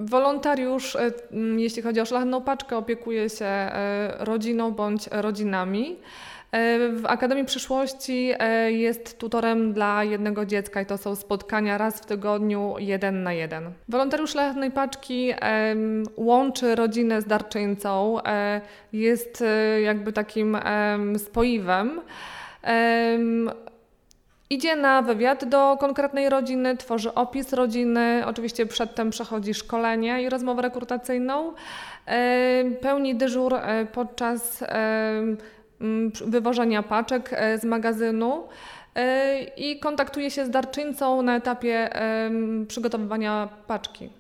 Wolontariusz, jeśli chodzi o Szlachetną Paczkę, opiekuje się rodziną bądź rodzinami. W Akademii Przyszłości jest tutorem dla jednego dziecka i to są spotkania raz w tygodniu 1 na 1. Wolontariusz Szlachetnej Paczki łączy rodzinę z darczyńcą, jest jakby takim spoiwem. Idzie na wywiad do konkretnej rodziny, tworzy opis rodziny, oczywiście przedtem przechodzi szkolenie i rozmowę rekrutacyjną, pełni dyżur podczas wywożenia paczek z magazynu i kontaktuje się z darczyńcą na etapie przygotowywania paczki.